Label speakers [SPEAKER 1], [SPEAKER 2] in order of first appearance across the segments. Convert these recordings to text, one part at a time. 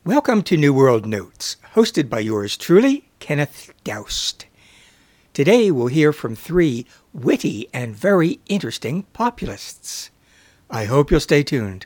[SPEAKER 1] Welcome to New World Notes, hosted by yours truly, Kenneth Doust. Today we'll hear from three witty and very interesting populists. I hope you'll stay tuned.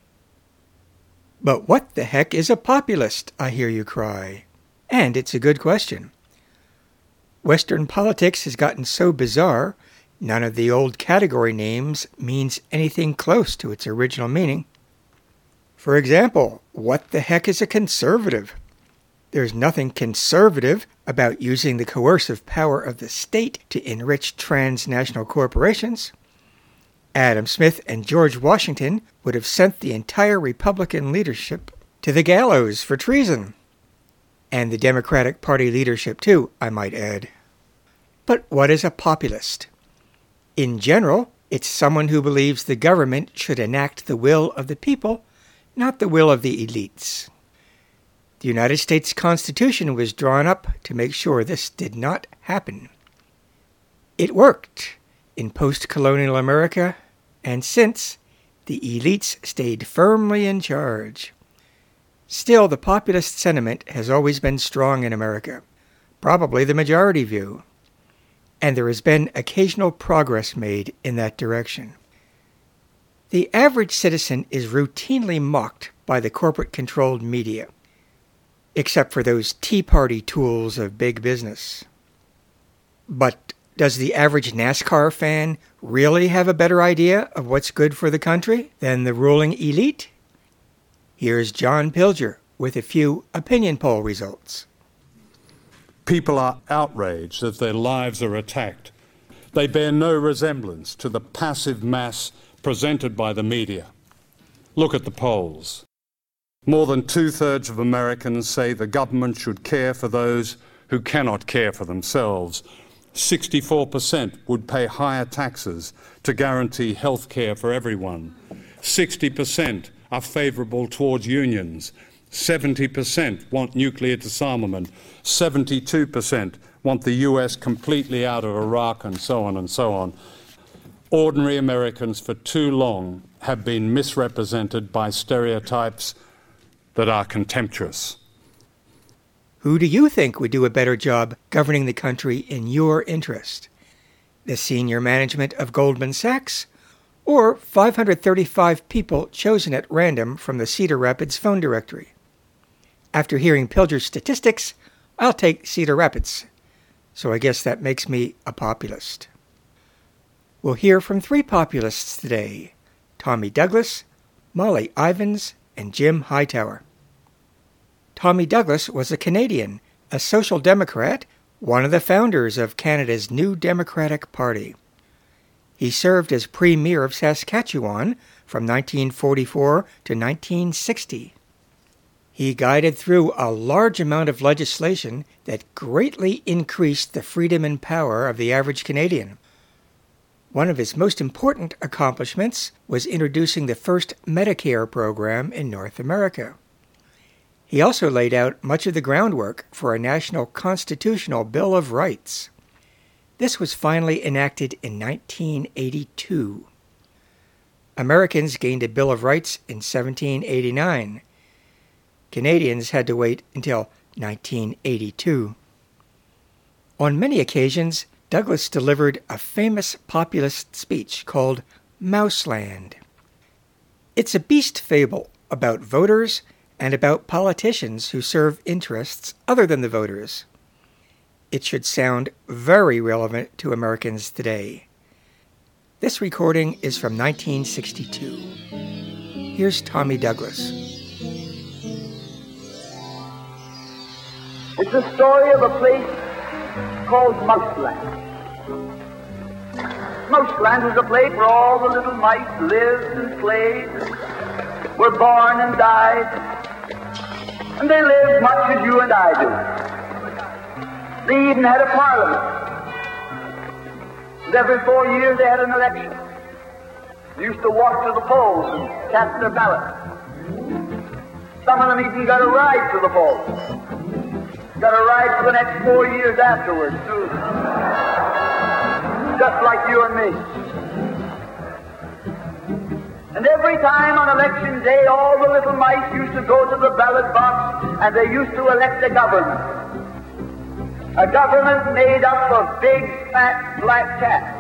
[SPEAKER 1] But what the heck is a populist, I hear you cry? And it's a good question. Western politics has gotten so bizarre, none of the old category names means anything close to its original meaning. For example, what the heck is a conservative? There's nothing conservative about using the coercive power of the state to enrich transnational corporations. Adam Smith and George Washington would have sent the entire Republican leadership to the gallows for treason. And the Democratic Party leadership too, I might add. But what is a populist? In general, it's someone who believes the government should enact the will of the people, not the will of the elites. The United States Constitution was drawn up to make sure this did not happen. It worked in post-colonial America, and since, the elites stayed firmly in charge. Still, the populist sentiment has always been strong in America, probably the majority view, and there has been occasional progress made in that direction. The average citizen is routinely mocked by the corporate-controlled media, except for those Tea Party tools of big business. But does the average NASCAR fan really have a better idea of what's good for the country than the ruling elite? Here's John Pilger with a few opinion poll results.
[SPEAKER 2] People are outraged as their lives are attacked. They bear no resemblance to the passive mass presented by the media. Look at the polls. More than 2/3 of Americans say the government should care for those who cannot care for themselves. 64% would pay higher taxes to guarantee health care for everyone. 60% are favourable towards unions. 70% want nuclear disarmament. 72% want the US completely out of Iraq, and so on and so on. Ordinary Americans for too long have been misrepresented by stereotypes that are contemptuous.
[SPEAKER 1] Who do you think would do a better job governing the country in your interest? The senior management of Goldman Sachs, or 535 people chosen at random from the Cedar Rapids phone directory? After hearing Pilger's statistics, I'll take Cedar Rapids, so I guess that makes me a populist. We'll hear from three populists today: Tommy Douglas, Molly Ivins, and Jim Hightower. Tommy Douglas was a Canadian, a social democrat, one of the founders of Canada's New Democratic Party. He served as Premier of Saskatchewan from 1944 to 1960. He guided through a large amount of legislation that greatly increased the freedom and power of the average Canadian. One of his most important accomplishments was introducing the first Medicare program in North America. He also laid out much of the groundwork for a national constitutional Bill of Rights. This was finally enacted in 1982. Americans gained a Bill of Rights in 1789. Canadians had to wait until 1982. On many occasions, Douglas delivered a famous populist speech called Mouseland. It's a beast fable about voters and about politicians who serve interests other than the voters. It should sound very relevant to Americans today. This recording is from 1962. Here's Tommy Douglas.
[SPEAKER 3] It's the story of a place called Mouseland. Mouseland is a place where all the little mice lived and played, were born and died, and they lived much as you and I do. They even had a parliament. And every 4 years they had an election. They used to walk to the polls and cast their ballot. Some of them even got a ride to the polls. Got a ride for the next 4 years afterwards, too. Just like you and me. And And every time on election day, all the little mice used to go to the ballot box and they used to elect a government. A government made up of big, fat, black cats.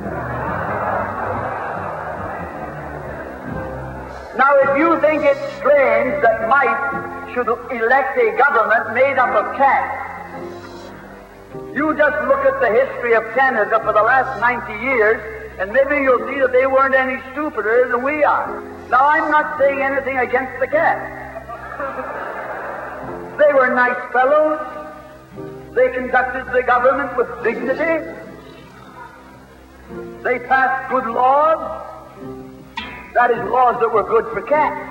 [SPEAKER 3] Now, if you think it's strange that mice should elect a government made up of cats, you just look at the history of Canada for the last 90 years, and maybe you'll see that they weren't any stupider than we are. Now, I'm not saying anything against the cats. They were nice fellows. They conducted the government with dignity. They passed good laws. That is, laws that were good for cats.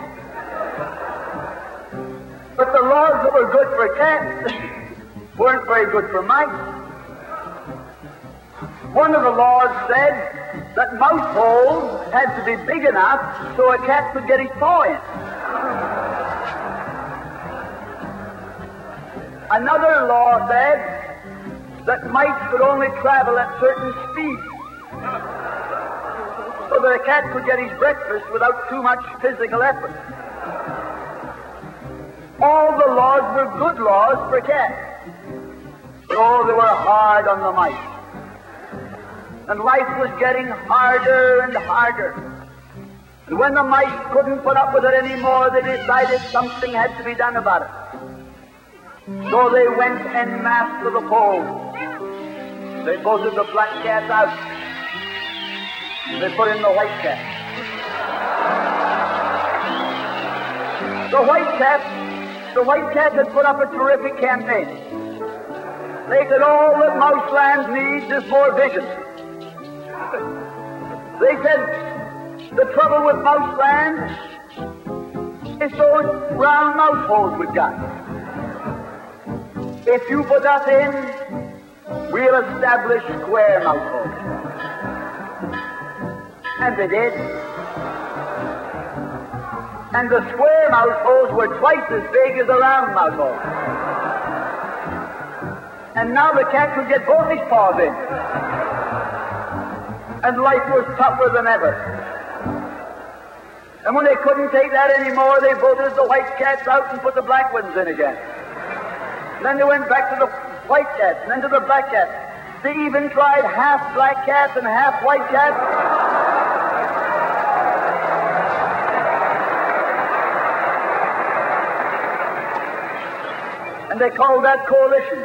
[SPEAKER 3] But the laws that were good for cats weren't very good for mice. One of the laws said that mouse holes had to be big enough so a cat could get his paw in. Another law said that mice could only travel at certain speeds so that a cat could get his breakfast without too much physical effort. All the laws were good laws for cats. But oh, they were hard on the mice. And life was getting harder and harder. And when the mice couldn't put up with it anymore, they decided something had to be done about it. So they went en masse to the polls. They voted the black cats out. They put in the white cat. The white cat had put up a terrific campaign. They said all that Mouseland needs is more vision. They said the trouble with Mouseland is those round mouse holes we've got. If you put us in, we'll establish square mouse holes. And they did. And the square mouse holes were twice as big as the round mouse holes. And now the cat could get both his paws in. And life was tougher than ever. And when they couldn't take that anymore, they voted the white cats out and put the black ones in again. And then they went back to the white cats and then to the black cats. They even tried half black cats and half white cats. And they called that coalition.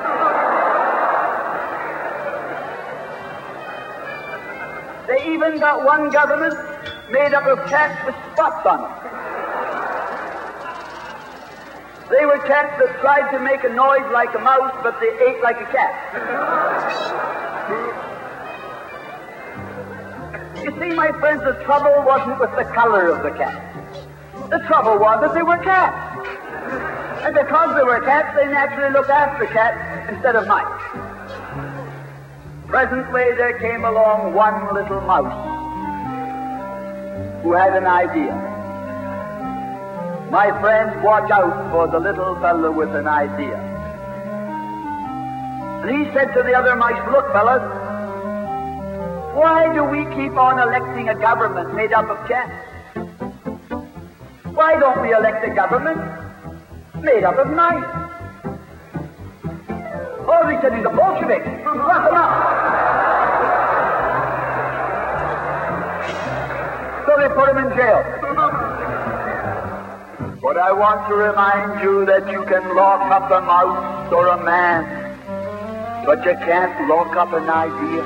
[SPEAKER 3] They even got one government made up of cats with spots on them. They were cats that tried to make a noise like a mouse, but they ate like a cat. You see, my friends, the trouble wasn't with the color of the cat. The trouble was that they were cats. And because they were cats, they naturally looked after cats instead of mice. Presently, there came along one little mouse who had an idea. My friends, watch out for the little fellow with an idea. And he said to the other mice, look, fellas, why do we keep on electing a government made up of cats? Why don't we elect a government made up of mice? Oh, he said he's a Bolshevik. Lock him up. So they put him in jail. But I want to remind you that you can lock up a mouse or a man, but you can't lock up an idea.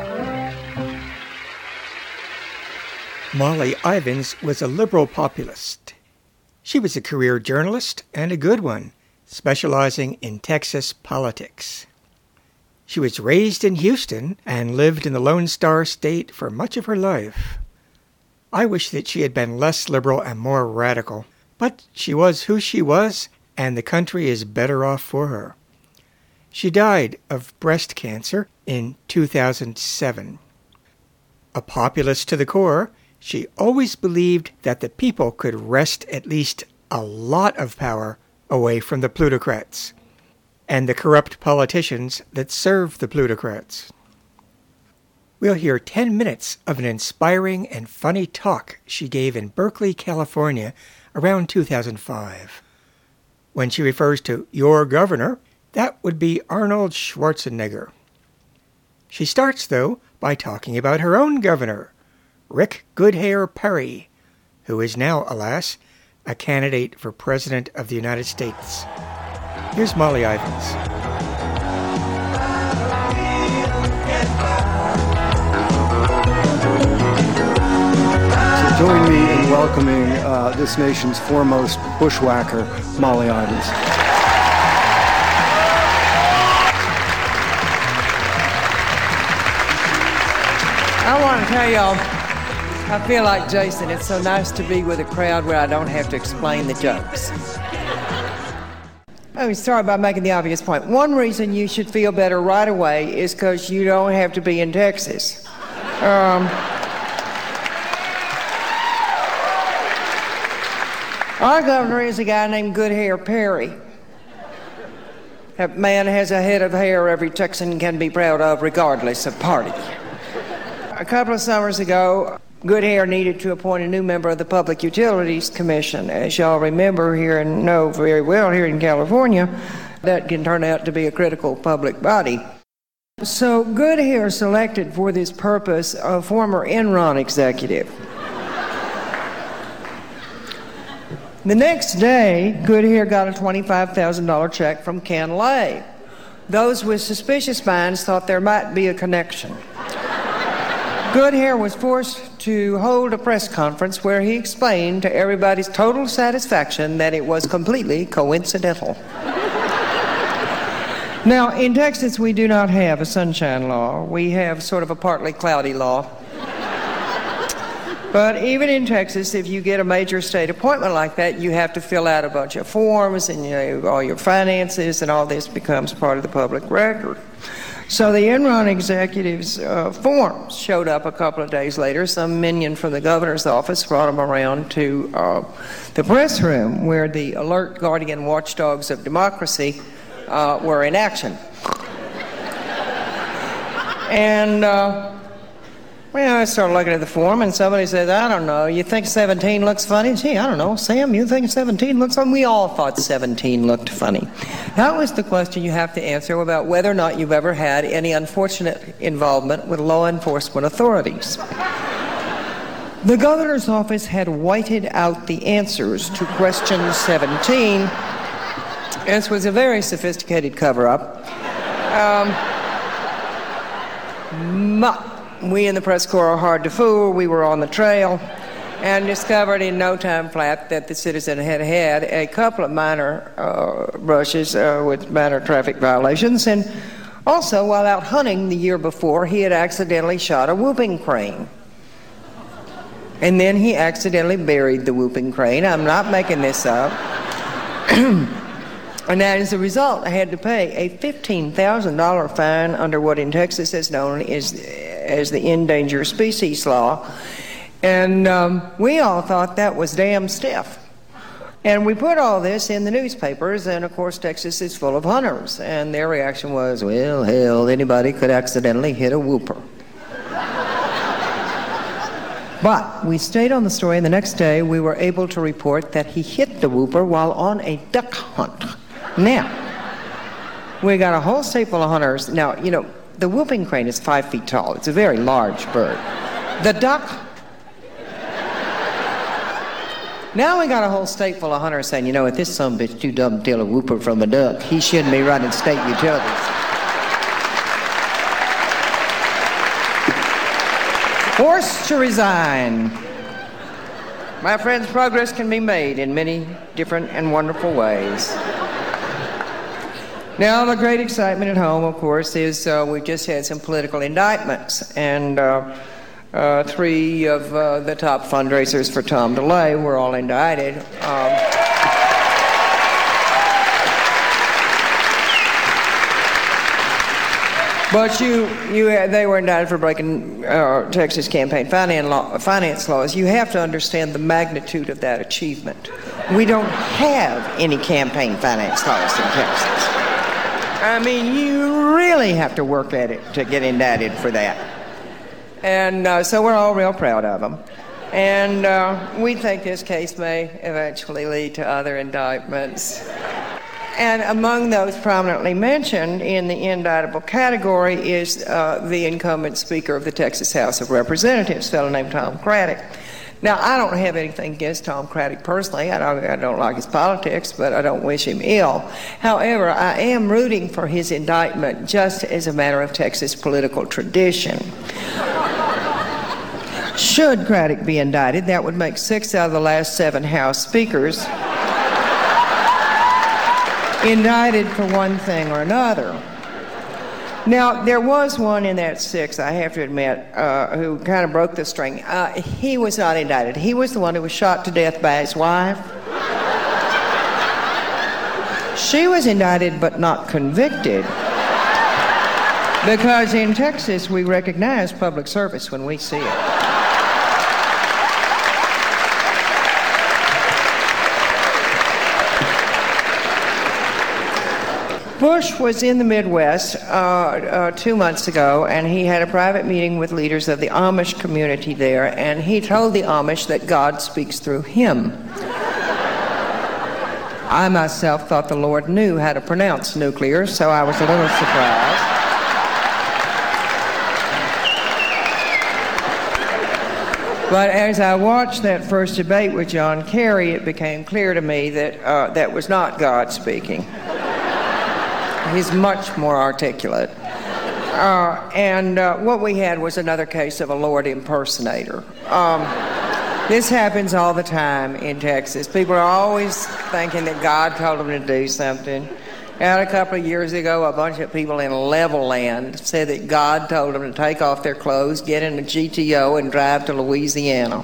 [SPEAKER 1] Molly Ivins was a liberal populist. She was a career journalist and a good one, specializing in Texas politics. She was raised in Houston and lived in the Lone Star State for much of her life. I wish that she had been less liberal and more radical, but she was who she was, and the country is better off for her. She died of breast cancer in 2007. A populist to the core, she always believed that the people could wrest at least a lot of power away from the plutocrats and the corrupt politicians that serve the plutocrats. We'll hear 10 minutes of an inspiring and funny talk she gave in Berkeley, California around 2005. When she refers to your governor, that would be Arnold Schwarzenegger. She starts, though, by talking about her own governor, Rick Goodhair Perry, who is now, alas, a candidate for President of the United States. Here's Molly Ivins.
[SPEAKER 4] Join me in welcoming this nation's foremost bushwhacker, Molly Ivins.
[SPEAKER 5] I want to tell y'all, I feel like Jason. It's so nice to be with a crowd where I don't have to explain the jokes. Let me start by making the obvious point. One reason you should feel better right away is because you don't have to be in Texas. Our governor is a guy named Goodhair Perry. That man has a head of hair every Texan can be proud of, regardless of party. A couple of summers ago, Goodhair needed to appoint a new member of the Public Utilities Commission. As y'all remember here and know very well here in California, that can turn out to be a critical public body. So Goodhair selected for this purpose a former Enron executive. The next day, Goodhair got a $25,000 check from Ken Lay. Those with suspicious minds thought there might be a connection. Goodhair was forced to hold a press conference where he explained to everybody's total satisfaction that it was completely coincidental. Now, in Texas, we do not have a sunshine law. We have sort of a partly cloudy law. But even in Texas, if you get a major state appointment like that, you have to fill out a bunch of forms, and all your finances, and all this becomes part of the public record. So the Enron executive's forms showed up a couple of days later. Some minion from the governor's office brought them around to the press room where the alert guardian watchdogs of democracy were in action. And I started looking at the form, and somebody said, I don't know, you think 17 looks funny? Gee, I don't know, Sam, you think 17 looks funny? We all thought 17 looked funny. That was the question you have to answer about whether or not you've ever had any unfortunate involvement with law enforcement authorities. The governor's office had whited out the answers to question 17. This was a very sophisticated cover-up. We in the press corps are hard to fool. We were on the trail and discovered in no time flat that the citizen had had a couple of minor brushes with minor traffic violations. And also, while out hunting the year before, he had accidentally shot a whooping crane. And then he accidentally buried the whooping crane. I'm not making this up. And as a result, I had to pay a $15,000 fine under what in Texas is known as the Endangered Species Law. And we all thought that was damn stiff. And we put all this in the newspapers, and of course Texas is full of hunters. And their reaction was, well, hell, anybody could accidentally hit a whooper. But we stayed on the story, and the next day we were able to report that he hit the whooper while on a duck hunt. Now, we got a whole state full of hunters. Now, the whooping crane is 5 feet tall. It's a very large bird. The duck... Now we got a whole state full of hunters saying, if this sumbitch too dumb to tell a whooper from a duck, he shouldn't be running state utilities. Forced to resign. My friends, progress can be made in many different and wonderful ways. Now, the great excitement at home, of course, is we've just had some political indictments, and 3 of the top fundraisers for Tom DeLay were all indicted. But they were indicted for breaking Texas campaign finance laws. You have to understand the magnitude of that achievement. We don't have any campaign finance laws in Texas. I mean, you really have to work at it to get indicted for that. And so we're all real proud of him. And we think this case may eventually lead to other indictments. And among those prominently mentioned in the indictable category is the incumbent Speaker of the Texas House of Representatives, a fellow named Tom Craddick. Now, I don't have anything against Tom Craddick personally. I don't like his politics, but I don't wish him ill. However, I am rooting for his indictment just as a matter of Texas political tradition. Should Craddick be indicted, that would make 6 out of the last 7 House speakers indicted for one thing or another. Now, there was one in that 6, I have to admit, who kind of broke the string. He was not indicted. He was the one who was shot to death by his wife. She was indicted but not convicted, because in Texas we recognize public service when we see it. Bush was in the Midwest 2 months ago, and he had a private meeting with leaders of the Amish community there, and he told the Amish that God speaks through him. I myself thought the Lord knew how to pronounce nuclear, so I was a little surprised. But as I watched that first debate with John Kerry, it became clear to me that that was not God speaking. He's much more articulate. And what we had was another case of a Lord impersonator. This happens all the time in Texas. People are always thinking that God told them to do something. And a couple of years ago, a bunch of people in Levelland said that God told them to take off their clothes, get in a GTO, and drive to Louisiana,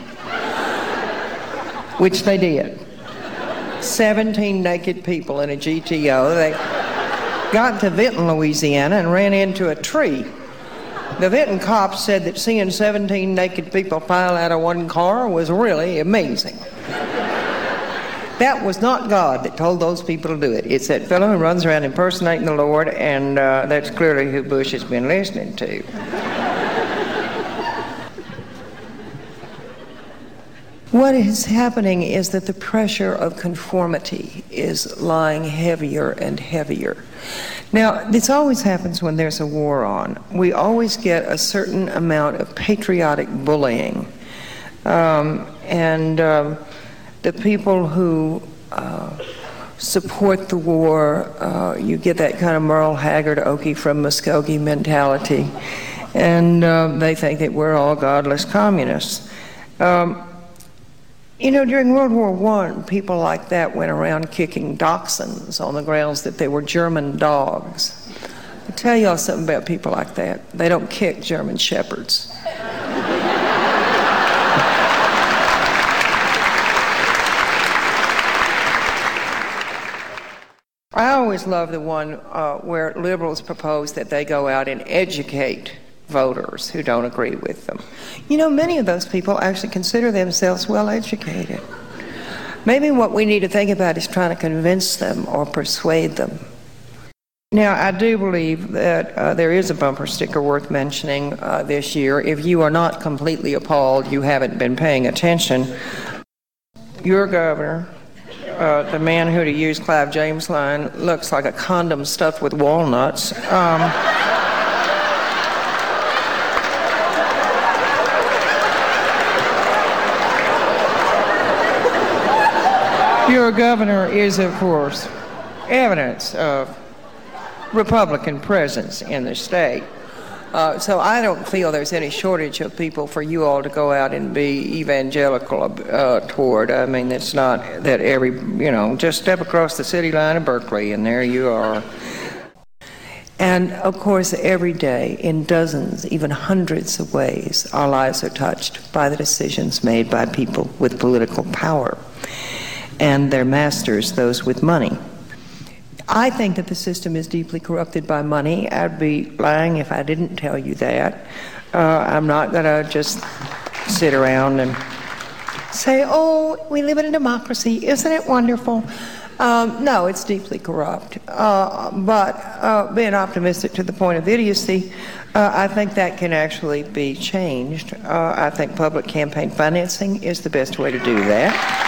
[SPEAKER 5] which they did. 17 naked people in a GTO. They got to Vinton, Louisiana, and ran into a tree. The Vinton cops said that seeing 17 naked people pile out of one car was really amazing. That was not God that told those people to do it. It's that fellow who runs around impersonating the Lord, and that's clearly who Bush has been listening to. What is happening is that the pressure of conformity is lying heavier and heavier. Now, this always happens when there's a war on. We always get a certain amount of patriotic bullying. The people who support the war, you get that kind of Merle Haggard, Okie from Muskogee mentality, and they think that we're all godless communists. During World War I, people like that went around kicking dachshunds on the grounds that they were German dogs. I'll tell y'all something about people like that. They don't kick German shepherds. I always love the one where liberals propose that they go out and educate voters who don't agree with them. Many of those people actually consider themselves well educated. Maybe what we need to think about is trying to convince them or persuade them. Now, I do believe that there is a bumper sticker worth mentioning this year. If you are not completely appalled, you haven't been paying attention. Your governor, the man who, to use Clive James' line, looks like a condom stuffed with walnuts. Your governor is, of course, evidence of Republican presence in the state. So I don't feel there's any shortage of people for you all to go out and be evangelical toward. I mean, it's not that just step across the city line of Berkeley and there you are. And, of course, every day, in dozens, even hundreds of ways, our lives are touched by the decisions made by people with political power and their masters, those with money. I think that the system is deeply corrupted by money. I'd be lying if I didn't tell you that. I'm not going to just sit around and say, oh, we live in a democracy, isn't it wonderful? No, it's deeply corrupt. But being optimistic to the point of idiocy, I think that can actually be changed. I think public campaign financing is the best way to do that.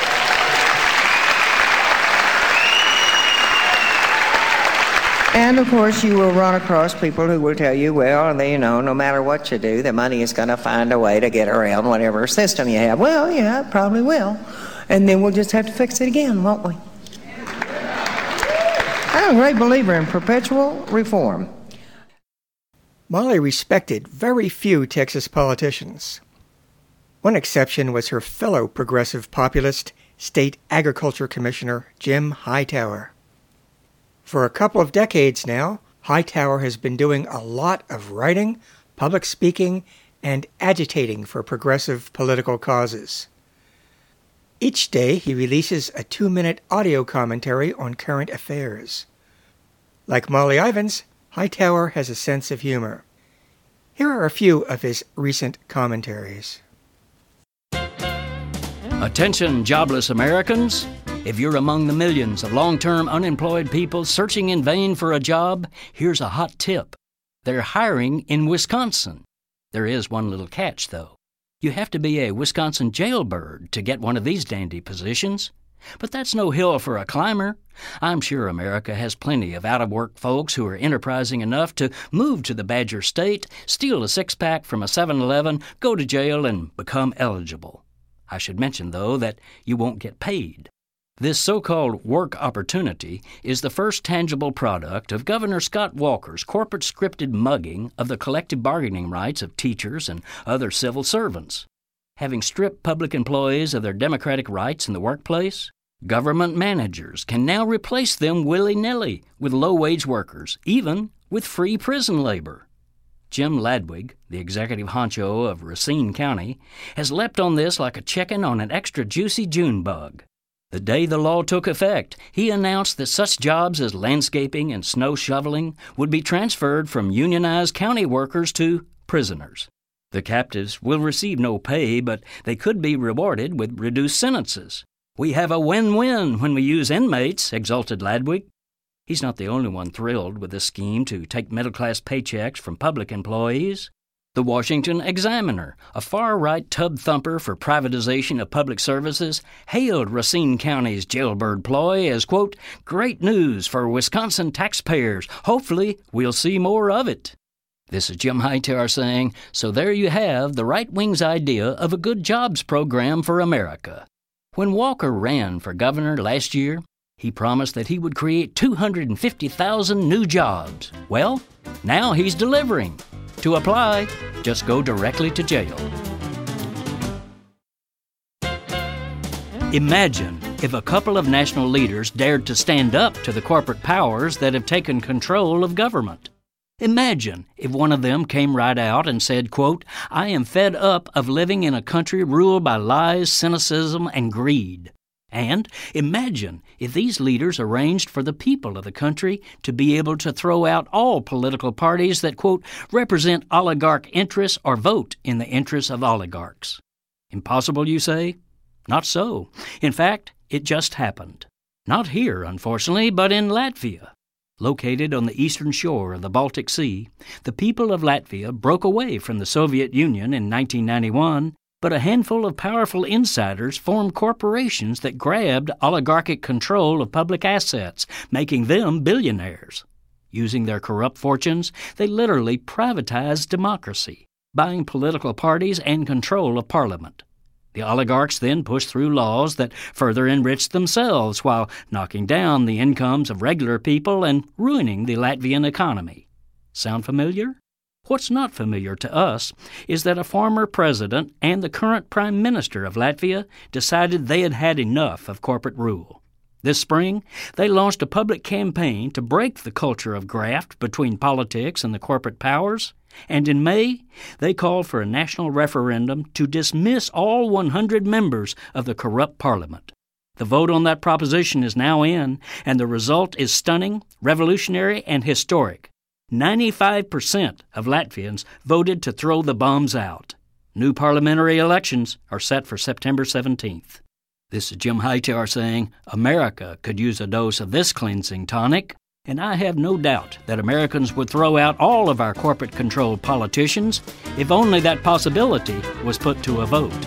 [SPEAKER 5] And, of course, you will run across people who will tell you, well, no matter what you do, the money is going to find a way to get around whatever system you have. Well, yeah, it probably will. And then we'll just have to fix it again, won't we? I'm a great believer in perpetual reform.
[SPEAKER 1] Molly respected very few Texas politicians. One exception was her fellow progressive populist, State Agriculture Commissioner Jim Hightower. For a couple of decades now, Hightower has been doing a lot of writing, public speaking, and agitating for progressive political causes. Each day he releases a 2-minute audio commentary on current affairs. Like Molly Ivins, Hightower has a sense of humor. Here are a few of his recent commentaries.
[SPEAKER 6] Attention, jobless Americans. If you're among the millions of long-term unemployed people searching in vain for a job, here's a hot tip. They're hiring in Wisconsin. There is one little catch, though. You have to be a Wisconsin jailbird to get one of these dandy positions. But that's no hill for a climber. I'm sure America has plenty of out-of-work folks who are enterprising enough to move to the Badger State, steal a six-pack from a 7-Eleven, go to jail, and become eligible. I should mention, though, that you won't get paid. This so-called work opportunity is the first tangible product of Governor Scott Walker's corporate scripted mugging of the collective bargaining rights of teachers and other civil servants. Having stripped public employees of their democratic rights in the workplace, government managers can now replace them willy-nilly with low-wage workers, even with free prison labor. Jim Ladwig, the executive honcho of Racine County, has leapt on this like a chicken on an extra juicy June bug. The day the law took effect, he announced that such jobs as landscaping and snow shoveling would be transferred from unionized county workers to prisoners. The captives will receive no pay, but they could be rewarded with reduced sentences. We have a win-win when we use inmates, exulted Ladwig. He's not the only one thrilled with this scheme to take middle-class paychecks from public employees. The Washington Examiner, a far-right tub-thumper for privatization of public services, hailed Racine County's jailbird ploy as, quote, great news for Wisconsin taxpayers. Hopefully, we'll see more of it. This is Jim Hightower saying, so there you have the right wing's idea of a good jobs program for America. When Walker ran for governor last year, he promised that he would create 250,000 new jobs. Well, now he's delivering. To apply, just go directly to jail. Imagine if a couple of national leaders dared to stand up to the corporate powers that have taken control of government. Imagine if one of them came right out and said, quote, I am fed up of living in a country ruled by lies, cynicism, and greed. And imagine if these leaders arranged for the people of the country to be able to throw out all political parties that, quote, represent oligarch interests or vote in the interests of oligarchs. Impossible, you say? Not so. In fact, it just happened. Not here, unfortunately, but in Latvia. Located on the eastern shore of the Baltic Sea, the people of Latvia broke away from the Soviet Union in 1991, but a handful of powerful insiders formed corporations that grabbed oligarchic control of public assets, making them billionaires. Using their corrupt fortunes, they literally privatized democracy, buying political parties and control of parliament. The oligarchs then pushed through laws that further enriched themselves while knocking down the incomes of regular people and ruining the Latvian economy. Sound familiar? What's not familiar to us is that a former president and the current prime minister of Latvia decided they had had enough of corporate rule. This spring, they launched a public campaign to break the culture of graft between politics and the corporate powers, and in May, they called for a national referendum to dismiss all 100 members of the corrupt parliament. The vote on that proposition is now in, and the result is stunning, revolutionary, and historic. 95% of Latvians voted to throw the bombs out. New parliamentary elections are set for September 17th. This is Jim Hightower saying America could use a dose of this cleansing tonic, and I have no doubt that Americans would throw out all of our corporate-controlled politicians if only that possibility was put to a vote.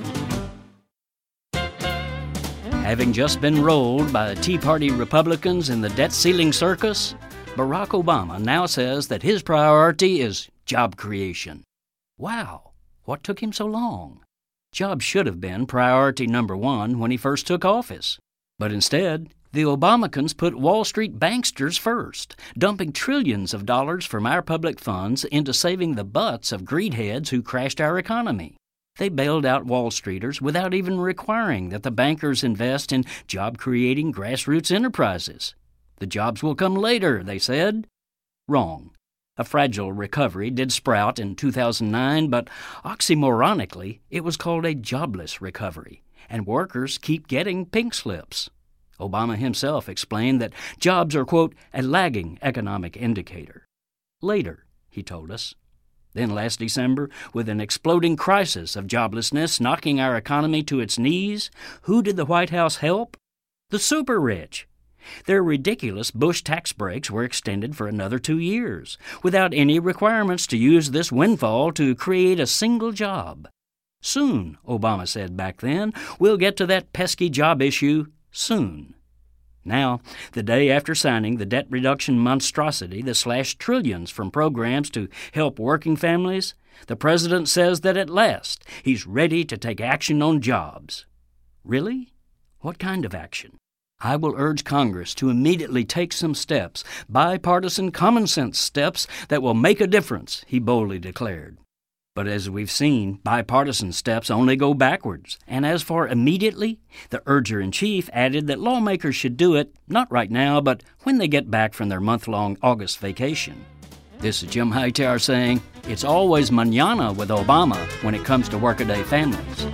[SPEAKER 6] Having just been rolled by Tea Party Republicans in the debt-ceiling circus, Barack Obama now says that his priority is job creation. Wow, what took him so long? Jobs should have been priority number one when he first took office. But instead, the Obamacans put Wall Street banksters first, dumping trillions of dollars from our public funds into saving the butts of greedheads who crashed our economy. They bailed out Wall Streeters without even requiring that the bankers invest in job-creating grassroots enterprises. The jobs will come later, they said. Wrong. A fragile recovery did sprout in 2009, but oxymoronically, it was called a jobless recovery, and workers keep getting pink slips. Obama himself explained that jobs are, quote, a lagging economic indicator. Later, he told us. Then last December, with an exploding crisis of joblessness knocking our economy to its knees, who did the White House help? The super rich. Their ridiculous Bush tax breaks were extended for another 2 years, without any requirements to use this windfall to create a single job. Soon, Obama said back then, we'll get to that pesky job issue soon. Now, the day after signing the debt reduction monstrosity that slashed trillions from programs to help working families, the president says that at last he's ready to take action on jobs. Really? What kind of action? I will urge Congress to immediately take some steps, bipartisan common-sense steps that will make a difference, he boldly declared. But as we've seen, bipartisan steps only go backwards. And as for immediately, the urger-in-chief added that lawmakers should do it, not right now, but when they get back from their month-long August vacation. This is Jim Hightower saying, it's always mañana with Obama when it comes to workaday families.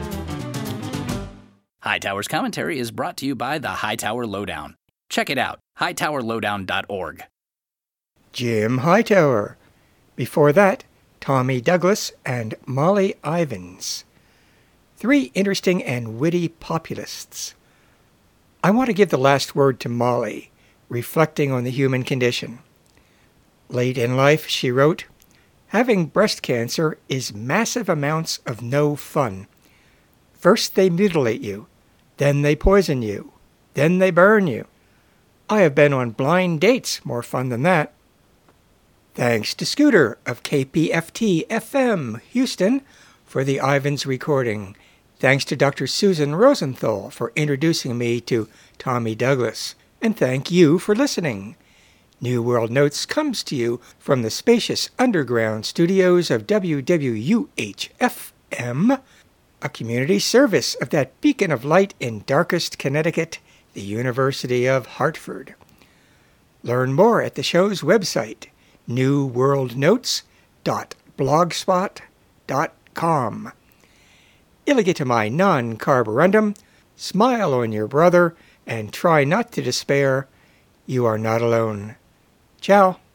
[SPEAKER 7] Hightower's commentary is brought to you by the Hightower Lowdown. Check it out, hightowerlowdown.org.
[SPEAKER 1] Jim Hightower. Before that, Tommy Douglas and Molly Ivins. 3 interesting and witty populists. I want to give the last word to Molly, reflecting on the human condition. Late in life, she wrote, having breast cancer is massive amounts of no fun. First they mutilate you, then they poison you, then they burn you. I have been on blind dates more fun than that. Thanks to Scooter of KPFT-FM, Houston, for the Ivins recording. Thanks to Dr. Susan Rosenthal for introducing me to Tommy Douglas. And thank you for listening. New World Notes comes to you from the spacious underground studios of WWUH-FM, a community service of that beacon of light in darkest Connecticut, the University of Hartford. Learn more at the show's website, newworldnotes.blogspot.com. Illegitimai non carborundum, smile on your brother, and try not to despair. You are not alone. Ciao.